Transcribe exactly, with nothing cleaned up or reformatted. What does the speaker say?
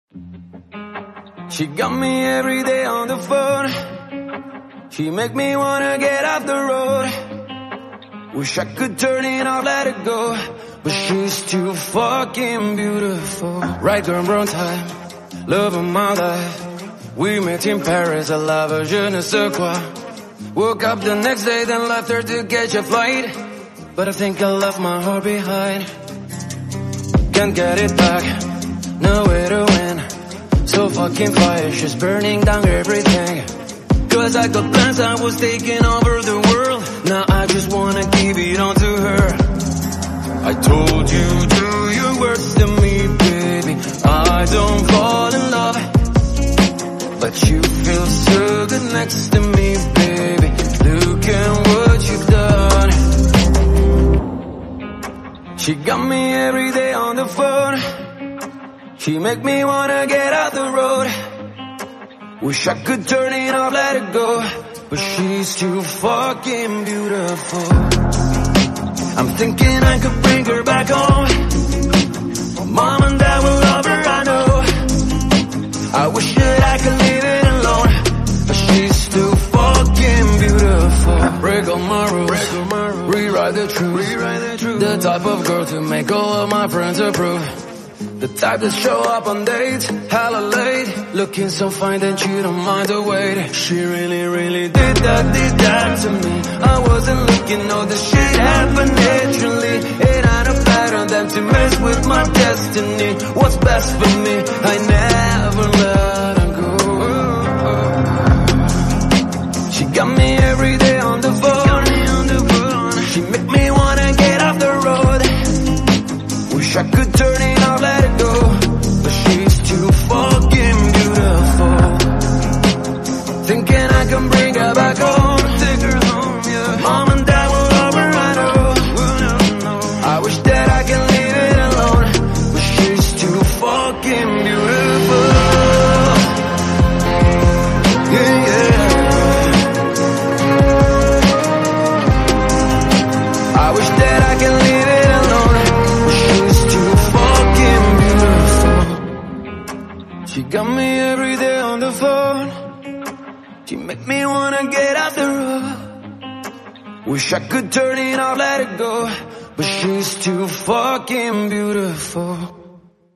She got me every day on the phone. She make me wanna get off the road. Wish I could turn it off, let it go, but she's too fucking beautiful. Right girl, wrong time, love of my life. We met in Paris, I love her, je ne sais quoi. Woke up the next day, then left her to catch a flight. But I think I left my heart behind. Can't get it back, no way to win. So fucking fire, she's burning down everything. Cause I got plans, I was taking over the world. Now I just wanna give it on to her. I told you, do your worst to me, baby. I don't fall in love, but you feel so good next to me, baby. Look at what you've done. She got me every day on the phone. She make me wanna get out the road. Wish I could turn it off, let it go, but she's too fucking beautiful. I'm thinking I could bring her back home. Mom and dad will love her, I know. I wish that I could leave it alone, but she's too fucking beautiful. Break all my rules, rewrite the truth. The type of girl to make all of my friends approve. The type that show up on dates, hella late, looking so fine that you don't mind the wait. She really, really did that, did that to me. I wasn't looking, no, this shit happened naturally. It had a pattern than to mess with my destiny. What's best for me, I never let her go. She got me every day on the phone. She make me wanna get off the road. Wish I could turn it off, let it go, but she's too fucking beautiful. Thinking I can bring her back home, take her home, yeah. Mom and dad will love her, I know. I wish that I can leave it alone, but she's too fucking beautiful. Yeah, yeah. I wish that I can leave it alone, but she's too fucking beautiful. She got me every day on the phone. She make me wanna get out the road. Wish I could turn it off, let it go, but she's too fucking beautiful.